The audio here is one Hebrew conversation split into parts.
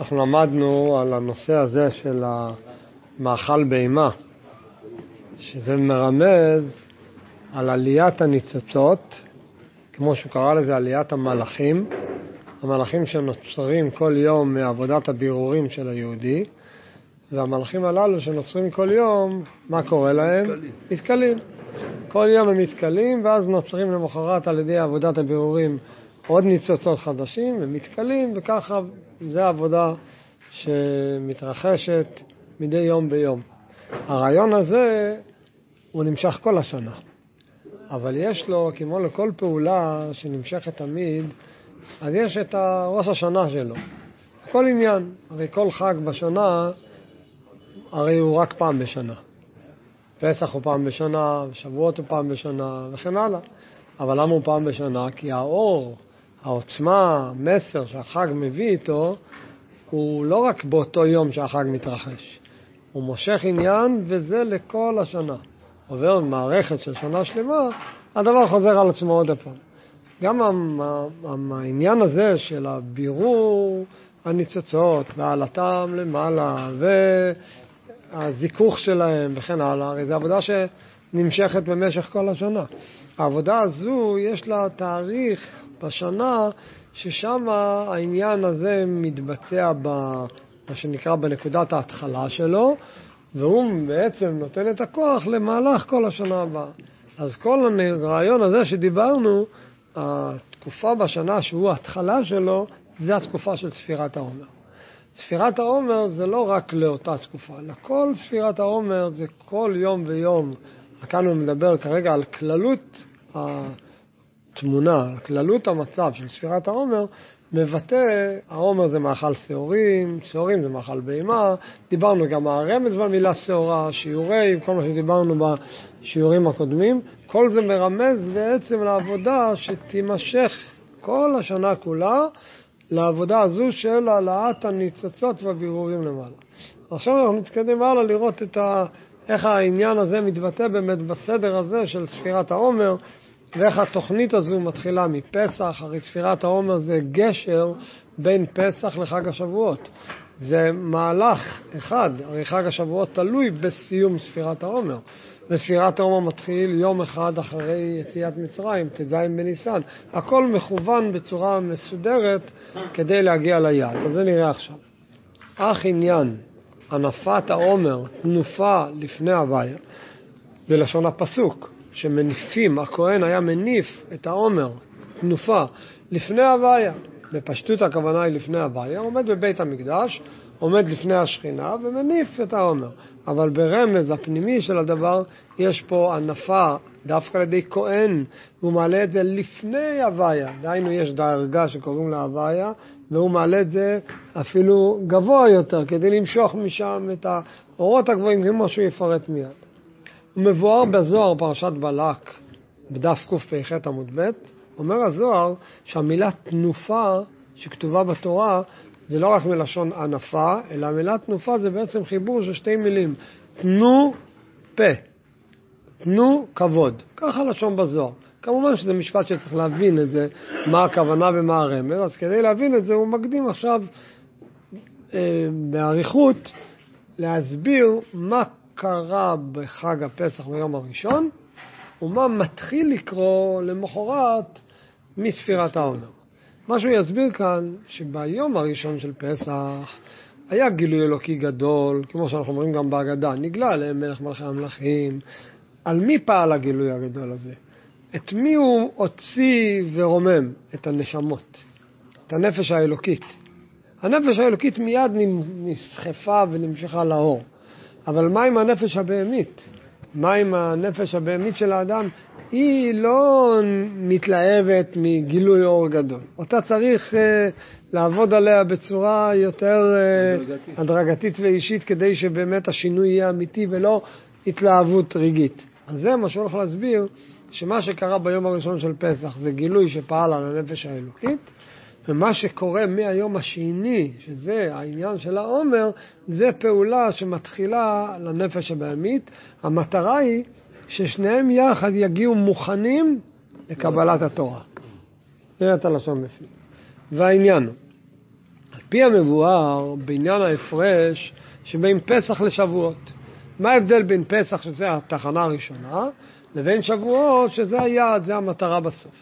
אנחנו למדנו על הנושא הזה של המאכל בהמה, שזה מרמז על עליית הניצוצות, כמו שהוא קרא לזה עליית המלאכים, המלאכים שנוצרים כל יום מעבודת הבירורים של היהודי, והמלאכים הללו שנוצרים כל יום, מה קורה להם? מתקלים. כל יום הם מתקלים, ואז נוצרים למחרת על ידי עבודת הבירורים עוד ניצוצות חדשים, ומתקלים, וככה זה העבודה שמתרחשת מדי יום ביום. הרעיון הזה הוא נמשך כל השנה, אבל יש לו, כמו לכל פעולה שנמשכת תמיד, אז יש את ראש השנה שלו. כל עניין, הרי כל חג בשנה, הרי הוא רק פעם בשנה. פסח הוא פעם בשנה, שבועות הוא פעם בשנה, וכן הלאה. אבל למה הוא פעם בשנה? כי האור, העוצמה, המסר שהחג מביא איתו, הוא לא רק באותו יום שהחג מתרחש. הוא מושך עניין, וזה לכל השנה. עובר מערכת של שנה שלמה, הדבר חוזר על עצמו עוד הפעם. גם העניין הזה של הבירור הניצוצות, ועלתם למעלה, והזיכוך שלהם וכן הלאה, הרי זו עבודה שנמשכת במשך כל השנה. העבודה הזו יש לה תאריך בשנה ששם העניין הזה מתבצע מה שנקרא בנקודת ההתחלה שלו, והוא בעצם נותן את הכוח למהלך כל השנה הבאה. אז כל הרעיון הזה שדיברנו, התקופה בשנה שהוא ההתחלה שלו, זה התקופה של ספירת העומר. ספירת העומר זה לא רק לאותה תקופה, אלא כל ספירת העומר זה כל יום ויום. כאן הוא מדבר כרגע על כללות התמונה, על כללות המצב של ספירת העומר, מבטא, העומר זה מאכל שעורים, שעורים זה מאכל בהמה, דיברנו גם הרמז במילה שעורה, שיעורים, כל מה שדיברנו בשיעורים הקודמים, כל זה מרמז בעצם לעבודה שתימשך כל השנה כולה, לעבודה הזו של העלאת הניצוצות והבירורים למעלה. עכשיו אנחנו נתקדם הלאה לראות איך העניין הזה מתבטא באמת בסדר הזה של ספירת העומר, ואיך התוכנית הזו מתחילה מפסח. הרי ספירת העומר זה גשר בין פסח לחג השבועות. זה מהלך אחד, הרי חג השבועות תלוי בסיום ספירת העומר. וספירת העומר מתחיל יום אחד אחרי יציאת מצרים, ט"ז בניסן. הכל מכוון בצורה מסודרת כדי להגיע ליעד. אז זה נראה עכשיו. אך עניין, הנפת העומר, תנופה לפני הוויה, זה לשון הפסוק. שמניפים, הכהן היה מניף את העומר, תנופה, לפני הוויה. בפשטות הכוונה היא לפני הוויה, עומד בבית המקדש, עומד לפני השכינה ומניף את העומר. אבל ברמז הפנימי של הדבר, יש פה ענפה דווקא על ידי כהן, והוא מעלה את זה לפני הוויה. דהיינו יש דרגה שקוראים לה הוויה, והוא מעלה את זה אפילו גבוה יותר, כדי למשוך משם את האורות הגבוהים, כמו שהוא יפרט מיד. הוא מבואר בזוהר פרשת בלק, בדף קפ"ח עמוד ב', אומר הזוהר שהמילה תנופה שכתובה בתורה זה לא רק מלשון ענפה, אלא המילה תנופה זה בעצם חיבור של שתי מילים, תנו פה, תנו כבוד, ככה לשון בזוהר. כמובן שזה משפט שצריך להבין את זה, מה הכוונה ומה הרמז, אז כדי להבין את זה הוא מקדים עכשיו בעריכות להסביר מה קרה בחג הפסח ביום הראשון, ומה מתחיל לקרוא למחרת מספירת העומר. מה שהוא יסביר כאן, שביום הראשון של פסח היה גילוי אלוקי גדול, כמו שאנחנו אומרים גם בהגדה, נגלה עליהם מלך מלכי המלכים. על מי פעל הגילוי הגדול הזה? את מי הוא הוציא ורומם? את הנשמות, את הנפש האלוקית. הנפש האלוקית מיד נסחפה ונמשכה לאור. אבל מה עם הנפש הבהמית? מה עם הנפש הבהמית של האדם? היא לא מתלהבת מגילוי אור גדול. אותה צריך לעבוד עליה בצורה יותר הדרגתית ואישית, כדי שבאמת השינוי יהיה אמיתי ולא התלהבות רגעית. אז זה מה שהולך להסביר, שמה שקרה ביום הראשון של פסח זה גילוי שפעל על הנפש האלוקית, ומה שקורה מהיום השני, שזה העניין של העומר, זה פעולה שמתחילה לנפש הבהמית. המטרה היא ששניהם יחד יגיעו מוכנים לקבלת התורה. נראה את הלשון בפנים. והעניין הוא, פי המבואר בעניין ההפרש שבין פסח לשבועות. מה ההבדל בין פסח, שזה התחנה הראשונה, לבין שבועות, שזה היעד, זה המטרה בסוף.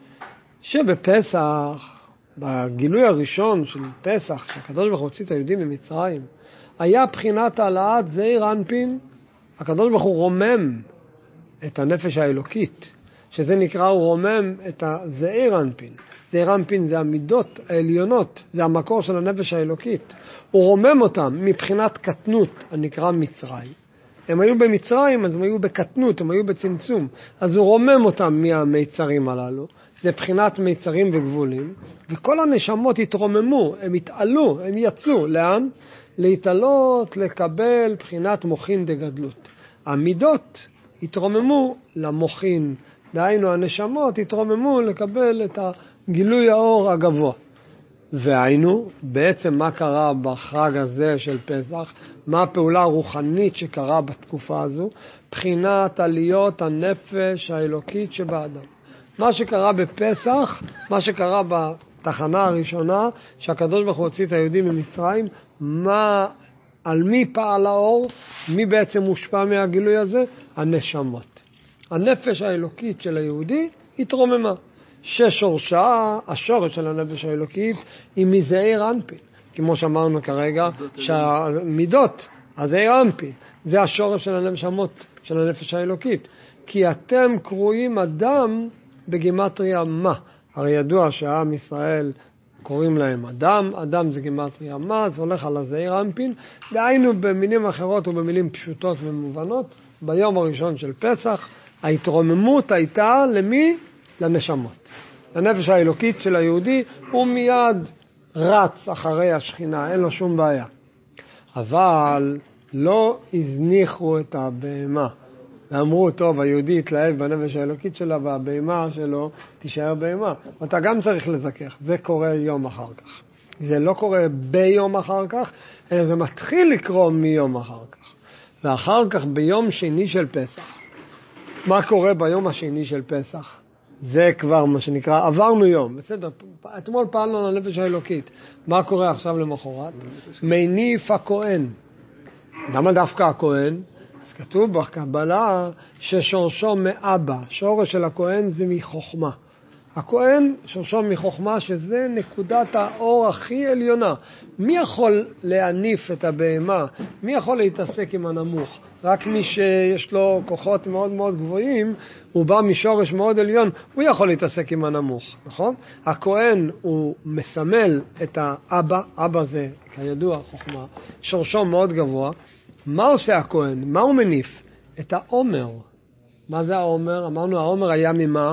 שבפסח, בגילוי הראשון של פסח, שהקדוש ברוך הוא הוציא את היהודים ממצרים, היה בחינת העלאת זעיר אנפין. הקדוש ברוך הוא רומם את הנפש האלוקית, שזה נקרא, הוא רומם את הזעיר אנפין. זעיר אנפין זה המידות העליונות, זה המקור של הנפש האלוקית. הוא רומם אותם מבחינת קטנות, הנקרא מצרים. הם היו במצרים, אז הם היו בקטנות, הם היו בצמצום. אז הוא רומם אותם מהמיצרים הללו. זה בחינת מיצרים וגבולים. וכל הנשמות התרוממו, הם התעלו, הם יצאו. לאן? להתעלות, לקבל בחינת מוחין דגדלות. המידות התרוממו למוחין. דהיינו, הנשמות התרוממו לקבל את גילוי האור הגבוה. והיינו, בעצם מה קרה בחג הזה של פסח? מה הפעולה הרוחנית שקרה בתקופה הזו? בחינת עליות הנפש האלוקית שבאדם. מה שקרה בפסח, מה שקרה בתחנה הראשונה, שהקדוש ברוך הוא הוציא את היהודים ממצרים, על מי פעל האור? מי בעצם מושפע מהגילוי הזה? הנשמות. הנפש האלוקית של היהודי התרוממה. ששורשה, השורש של הנפש האלוקית, היא מזעיר אנפין. כמו שאמרנו כרגע, שהמידות, הזעיר אנפין, זה השורש של הנשמות, של הנפש האלוקית. כי אתם קרואים אדם בגימטריה מה? הרי ידוע שהעם ישראל קוראים להם אדם, אדם זה גימטריה מה, זה הולך על הזעיר אנפין, דהיינו במילים אחרות ובמילים פשוטות ומובנות, ביום הראשון של פסח, ההתרוממות הייתה למי? לנשמות. הנפש האלוקית של היהודי הוא מיד רץ אחרי השכינה, אין לו שום בעיה. אבל לא הזניחו את הבהמה. ואמרו, טוב, היהודי התלהב בנפש האלוקית שלה, והבהמה שלו תישאר בהמה. אתה גם צריך לזכך, זה קורה יום אחר כך. זה לא קורה ביום אחר כך, אלא זה מתחיל לקרות מיום אחר כך. ואחר כך ביום שני של פסח. מה קורה ביום השני של פסח? זה כבר מה שנקרא, עברנו יום, בסדר, אתמול פעלנו על הנפש האלוקית. מה קורה עכשיו למחרת? מניף הכהן. למה דווקא הכהן? אז כתוב בקבלה ששורשו מאבא, שורש של הכהן זה מחוכמה. הכהן שורשו מחוכמה, שזה נקודת האור הכי עליונה. מי יכול להניף את הבהמה? מי יכול להתעסק עם הנמוך? רק מי שיש לו כוחות מאוד מאוד גבוהים, הוא בא משורש מאוד עליון, הוא יכול להתעסק עם הנמוך, נכון? הכהן הוא מסמל את האבא, אבא זה כידוע חוכמה, שורשו מאוד גבוה. מה עושה הכהן? מה הוא מניף? את העומר. מה זה העומר? אמרנו העומר היה ממה?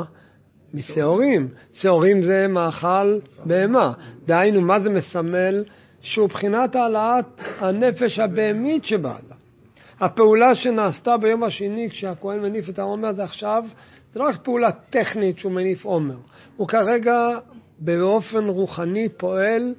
משעורים. שעורים זה מאכל בהמה. דהיינו, מה זה מסמל? שהוא בחינת העלאת הנפש הבהמית שבאדם. הפעולה שנעשתה ביום השני כשהכהן מניף את העומר זה עכשיו, זה לא רק פעולה טכנית שהוא מניף עומר. הוא כרגע באופן רוחני פועל,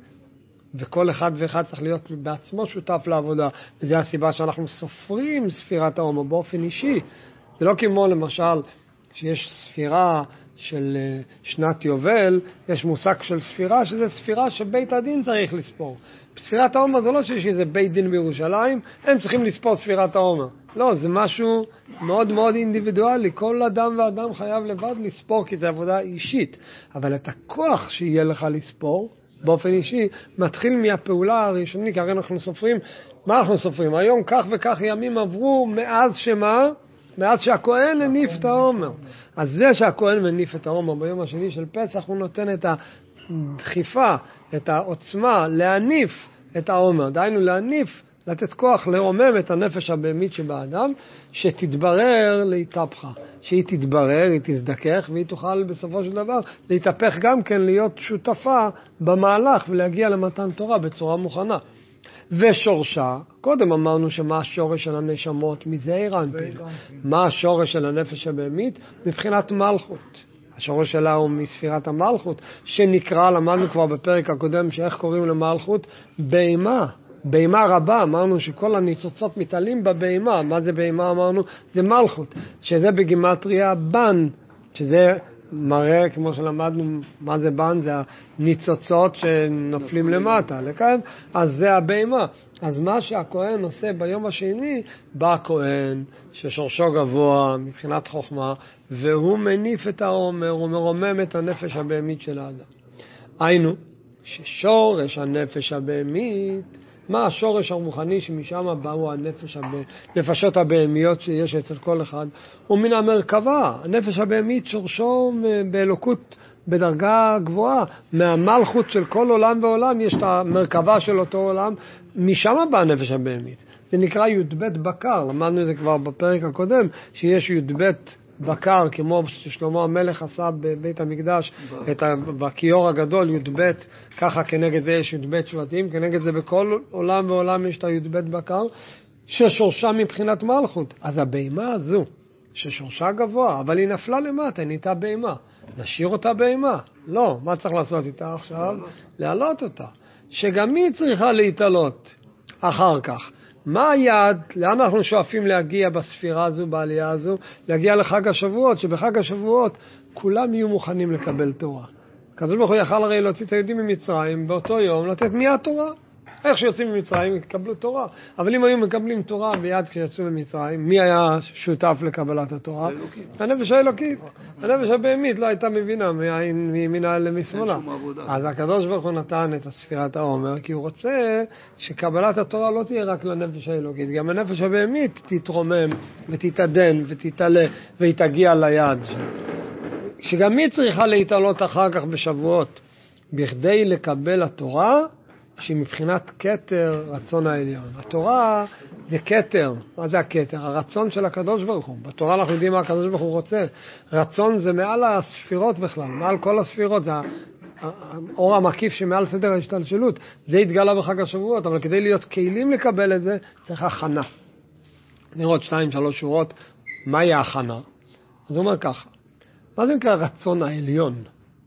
וכל אחד ואחד צריך להיות בעצמו שותף לעבודה. וזו הסיבה שאנחנו סופרים ספירת העומר באופן אישי. זה לא כמו למשל שיש ספירה של שנת יובל, יש מושג של ספירה, שזה ספירה שבית הדין צריך לספור. בספירת העומר זה לא שיש איזה בית דין בירושלים, הם צריכים לספור ספירת העומר. לא, זה משהו מאוד מאוד אינדיבידואלי. כל אדם ואדם חייב לבד לספור, כי זה עבודה אישית. אבל את הכוח שיהיה לך לספור, באופן אישי, מתחיל מהפעולה הראשונית, כי הרי אנחנו סופרים, מה אנחנו סופרים? היום כך וכך ימים עברו מאז שמה? מאז שהכהן הניף את העומר. אז זה שהכהן מניף את העומר ביום השני של פסח, הוא נותן את הדחיפה, את העוצמה, להניף את העומר. דהיינו להניף, לתת כוח, לרומם את הנפש הבהמית שבאדם, שתתברר להתהפכה. שהיא תתברר, היא תזדכך, והיא תוכל בסופו של דבר להתהפך גם כן, להיות שותפה במהלך ולהגיע למתן תורה בצורה מוכנה. ושורשה, קודם אמרנו שמה השורש של הנשמות מזעיר אנפין. מה השורש של הנפש הבהמית? מבחינת מלכות. השורש שלה הוא מספירת המלכות, שנקרא, למדנו כבר בפרק הקודם, שאיך קוראים למלכות? בהמה. בהמה רבה, אמרנו שכל הניצוצות מתעלים בבהמה. מה זה בהמה? אמרנו, זה מלכות, שזה בגימטריה בן, שזה מראה, כמו שלמדנו, מה זה בן? זה הניצוצות שנופלים למטה, לכאן, אז זה הבהמה. אז מה שהכהן עושה ביום השני, בא הכהן ששורשו גבוה מבחינת חוכמה, והוא מניף את העומר, הוא מרומם את הנפש הבהמית של האדם. היינו, ששורש הנפש הבהמית, מה השורש הרוחני שמשם באו הנפשות הבהמיות שיש אצל כל אחד, הוא מן המרכבה. הנפש הבהמית שורשו באלוקות בדרגה גבוהה, מהמלכות של כל עולם ועולם יש את המרכבה של אותו עולם, משם באה הנפש הבהמית. זה נקרא י"ב בקר, למדנו את זה כבר בפרק הקודם, שיש י"ב בקר, כמו ששלמה המלך עשה בבית המקדש, בכיור הגדול, י"ב, ככה כנגד זה יש י"ב שבטים, כנגד זה בכל עולם ועולם יש את הי"ב בקר, ששורשה מבחינת מלכות. אז הבהמה הזו, ששורשה גבוה, אבל היא נפלה למטה, היא נהייתה בהמה. נשאיר אותה בהמה? לא, מה צריך לעשות איתה עכשיו? להעלות אותה. שגם היא צריכה להתעלות אחר כך. מה היעד? לאן אנחנו שואפים להגיע בספירה הזו, בעלייה הזו? להגיע לחג השבועות, שבחג השבועות כולם יהיו מוכנים לקבל תורה. הקדוש ברוך הוא יכל הרי להוציא את היהודים ממצרים באותו יום, לתת מיד תורה. איך שיוצאים ממצרים יקבלו תורה. אבל אם היו מקבלים תורה ביד כשיצאו ממצרים, מי היה שותף לקבלת התורה? הנפש האלוקית. הנפש הבהמית לא הייתה מבינה מימינה למשמאלה. אז הקדוש ברוך הוא נתן את ספירת העומר, כי הוא רוצה שקבלת התורה לא תהיה רק לנפש האלוקית. גם הנפש הבהמית תתרומם ותתעדן ותתעלה והיא תגיע ליד. שגם היא צריכה להתעלות אחר כך בשבועות. בכדי לקבל התורה, שהיא מבחינת כתר רצון העליון. התורה זה כתר. מה זה הכתר? הרצון של הקדוש ברוך הוא. בתורה אנחנו יודעים מה הקדוש ברוך הוא רוצה. רצון זה מעל הספירות בכלל, מעל כל הספירות. זה האור המקיף שמעל סדר ההשתלשלות. זה התגלה בחג השבועות, אבל כדי להיות כלים לקבל את זה, צריך הכנה. נראות 2-3 שורות, מהי ההכנה? אז הוא אומר ככה, מה זה נקרא רצון העליון?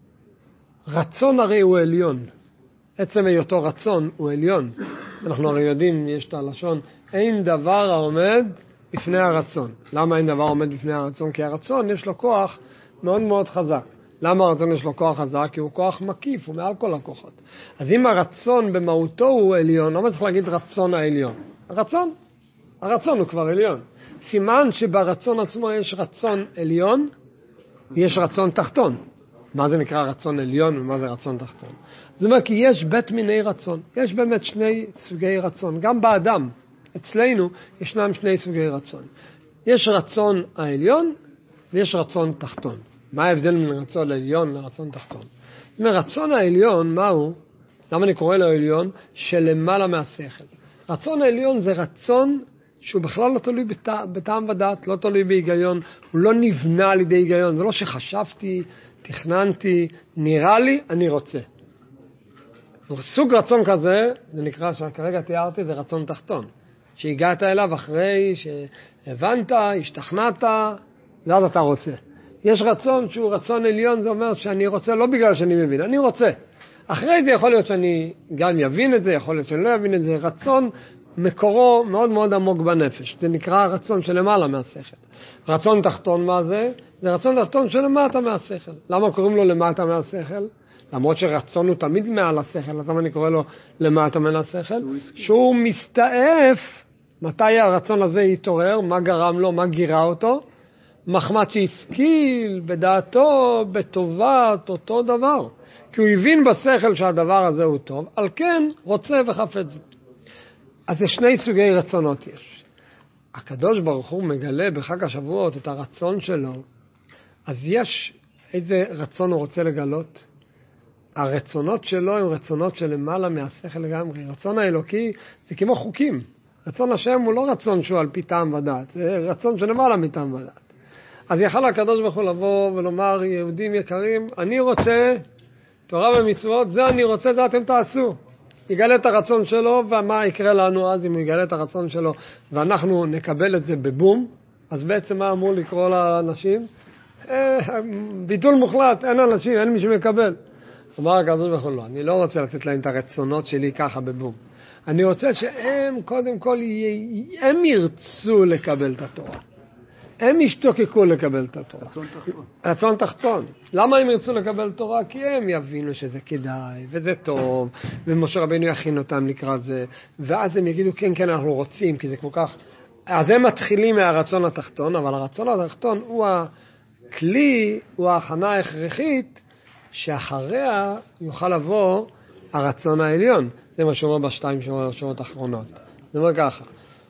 רצון הרי הוא עליון. עצם היותו רצון הוא עליון. אנחנו הרי יודעים, יש את הלשון, אין דבר העומד בפני הרצון. למה אין דבר עומד בפני הרצון? כי הרצון יש לו כוח מאוד מאוד חזק. למה הרצון יש לו כוח חזק? כי הוא כוח מקיף, הוא מעל כל הכוחות. אז אם הרצון במהותו הוא עליון, למה צריך להגיד רצון העליון? הרצון הוא כבר עליון. סימן שברצון עצמו יש רצון עליון, יש רצון תחתון. מה זה נקרא רצון עליון ומה זה רצון תחתון? זאת אומרת, כי יש בית מיני רצון. יש באמת שני סוגי רצון. גם באדם, אצלנו, ישנם שני סוגי רצון. יש רצון העליון ויש רצון תחתון. מה ההבדל בין רצון העליון לרצון תחתון? זאת אומרת, רצון העליון, מהו? למה אני קורא לו עליון? שלמעלה מהשכל. רצון העליון זה רצון שהוא בכלל לא תלוי בטעם ודעת, לא תלוי בהיגיון, הוא לא נבנה על ידי היגיון. זה לא שחשבתי, תכננתי, נראה לי, אני רוצה. סוג רצון כזה, זה נקרא שכרגע תיארתי, זה רצון תחתון. שהגעת אליו אחרי שהבנת, השתכנעת, ואז אתה רוצה. יש רצון שהוא רצון עליון, זה אומר שאני רוצה לא בגלל שאני מבין, אני רוצה. אחרי זה יכול להיות שאני גם יבין את זה, יכול להיות שאני לא יבין את זה. רצון מקורו מאוד מאוד עמוק בנפש. זה נקרא רצון שלמעלה מהשכל. רצון תחתון מה זה? זה רצון תחתון שלמטה מהשכל. למה קוראים לו למטה מהשכל? למרות שרצון הוא תמיד מעל השכל, אז למה אני קורא לו למטה מן השכל? שהוא מסתעף, מתי הרצון הזה יתעורר, מה גרם לו, מה גירה אותו? מחמת שהשכיל בדעתו, בטובת אותו דבר. כי הוא הבין בשכל שהדבר הזה הוא טוב, על כן רוצה וחפץ. אז יש שני סוגי רצונות יש. הקדוש ברוך הוא מגלה בחג השבועות את הרצון שלו, אז יש איזה רצון הוא רוצה לגלות? הרצונות שלו הם רצונות שלמעלה מהשכל לגמרי. רצון האלוקי זה כמו חוקים. רצון השם הוא לא רצון שהוא על פי טעם ודעת, זה רצון שלמעלה מטעם ודעת. אז יכל הקדוש ברוך הוא לבוא ולומר, יהודים יקרים, אני רוצה תורה ומצוות, זה אני רוצה, זה אתם תעשו. יגלה את הרצון שלו, ומה יקרה לנו אז אם הוא יגלה את הרצון שלו, ואנחנו נקבל את זה בבום, אז בעצם מה אמור לקרוא לאנשים? ביטול מוחלט, אין אנשים, אין מי שמקבל. אמר הקדוש ברוך הוא, לא, אני לא רוצה לתת להם את הרצונות שלי ככה בבום. אני רוצה שהם קודם כל, הם ירצו לקבל את התורה. הם ישתוקקו לקבל את התורה. רצון תחתון. למה הם ירצו לקבל תורה? כי הם יבינו שזה כדאי, וזה טוב, ומשה רבינו יכין אותם לקראת זה, ואז הם יגידו, כן, כן, אנחנו רוצים, כי זה כל כך... אז הם מתחילים מהרצון התחתון, אבל הרצון התחתון הוא הכלי, הוא ההכנה ההכרחית, שאחריה יוכל לבוא הרצון העליון. זה מה שאומר בשתיים שורות האחרונות. זה אומר ככה.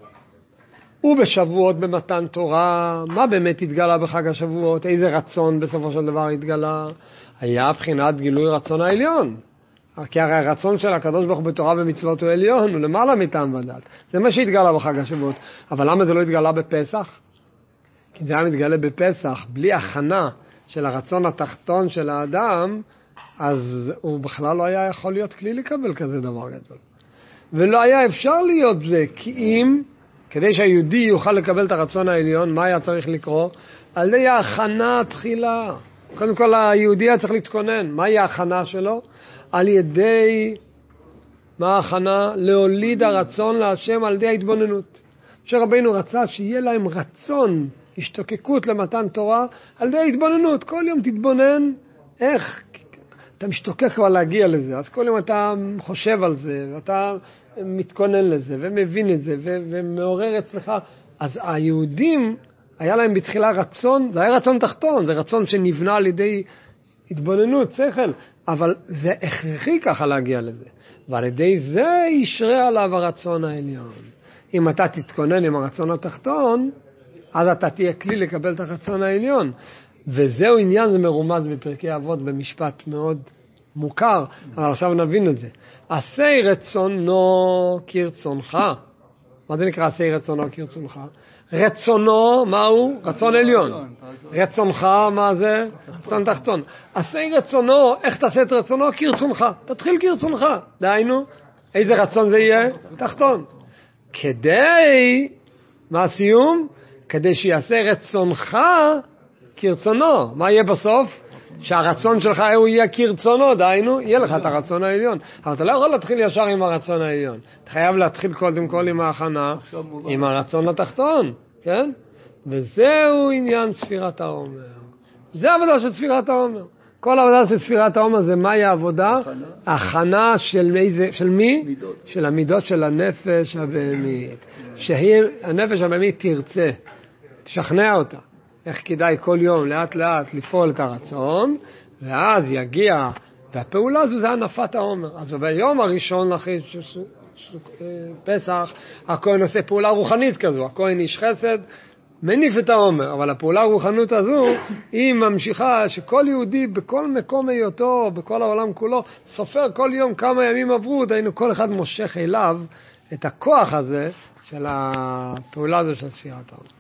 ובשבועות במתן תורה, מה באמת התגלה בחג השבועות? איזה רצון בסופו של דבר התגלה? היה בחינת גילוי רצון העליון. כי הרי הרצון של הקדוש ברוך הוא בתורה ומצוות הוא עליון, הוא למעלה מטעם ודעת. זה מה שהתגלה בחג השבועות. אבל למה זה לא התגלה בפסח? כי זה היה מתגלה בפסח, בלי הכנה של הרצון התחתון של האדם, אז הוא בכלל לא היה יכול להיות כלי לקבל כזה דבר גדול. ולא היה אפשר להיות זה, כי אם, כדי שהיהודי יוכל לקבל את הרצון העליון, מה היה צריך לקרוא? על ידי ההכנה תחילה. קודם כל היהודי היה צריך להתכונן. מהי ההכנה שלו? על ידי, מה ההכנה? להוליד הרצון להשם על ידי ההתבוננות. שרבינו רצה שיהיה להם רצון, השתוקקות למתן תורה, על ידי ההתבוננות. כל יום תתבונן איך אתה משתוקק כבר להגיע לזה. אז כל יום אתה חושב על זה, ואתה מתכונן לזה, ומבין את זה, ומעורר אצלך. אז היהודים, היה להם בתחילה רצון, זה היה רצון תחתון, זה רצון שנבנה על ידי התבוננות, שכל, אבל זה הכרחי ככה להגיע לזה. ועל ידי זה ישרה עליו הרצון העליון. אם אתה תתכונן עם הרצון התחתון, אז אתה תהיה כלי לקבל את הרצון העליון. וזהו עניין, זה מרומז בפרקי אבות במשפט מאוד מוכר, אבל עכשיו נבין את זה. עשי רצונו כרצונך. מה זה נקרא עשי רצונו כרצונך? רצונו, מהו? רצון עליון. רצונך, מה זה? רצון תחתון. עשי רצונו, איך תעשה את רצונו? כרצונך. תתחיל כרצונך. דהיינו, איזה רצון זה יהיה? תחתון. כדי, מה הסיום? כדי שיעשה רצונך כרצונו. מה יהיה בסוף? שהרצון שלך הוא יהיה כרצונו, דהיינו, יהיה לך את הרצון העליון. אבל אתה לא יכול להתחיל ישר עם הרצון העליון. אתה חייב להתחיל קודם כל עם ההכנה, עם הרצון התחתון, כן? וזהו עניין ספירת העומר. זה העבודה של ספירת העומר. כל העבודה של ספירת העומר זה מהי העבודה? הכנה של מי? של המידות של הנפש הבהמית. שהנפש הבהמית תרצה, תשכנע אותה. איך כדאי כל יום לאט לאט לפעול את הרצון, ואז יגיע, והפעולה הזו זה הנפת העומר. אז ביום הראשון אחרי פסח, הכהן עושה פעולה רוחנית כזו, הכהן איש חסד, מניף את העומר, אבל הפעולה הרוחנית הזו, היא ממשיכה שכל יהודי בכל מקום היותו, בכל העולם כולו, סופר כל יום כמה ימים עברו, דהיינו כל אחד מושך אליו את הכוח הזה של הפעולה הזו של ספירת העומר.